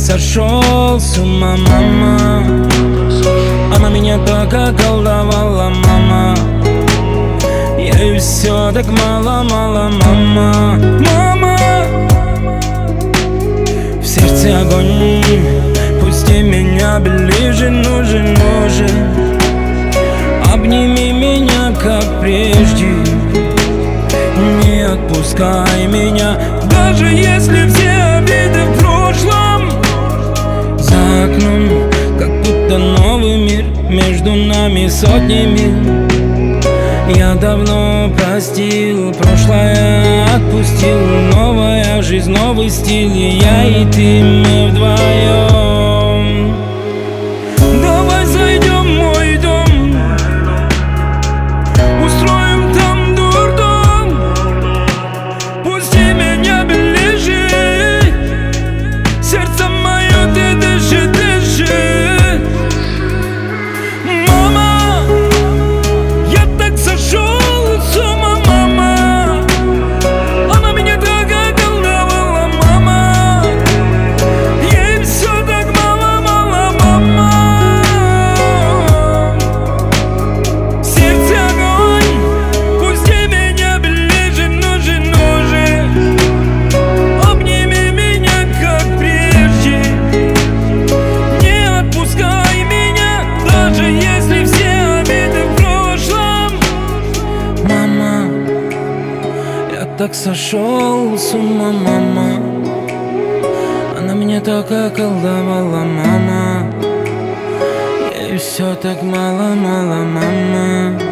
сошел с ума, мама. Она меня так околдовала, мама. Ей все так мало-мало, мама. Мама, в сердце огонь, пусти меня ближе, нужен. Обними меня, как прежде, не отпускай меня, даже если все обиды в прошлом. За окном как будто новый мир, между нами сотни миль. Я давно простил, прошлое отпустил. Новая жизнь, новый стиль, и я и ты, мы вдвоем. Давай зайдем в мой дом, устроим там дурдом. Пусти меня ближе, сердце мое, ты дыши, дыши. Мама, я так сошел с ума, мама. Она меня так околдовала, мама. Ей все так мало-мало, мама. В сердце огонь, пусти меня ближе, нужен. Обними меня, как прежде, не отпускай меня, даже если все обиды в прошлом. Мама, я так сошел с ума, мама. Она меня так околдовала, мама. Ей все так мало-мало, мама.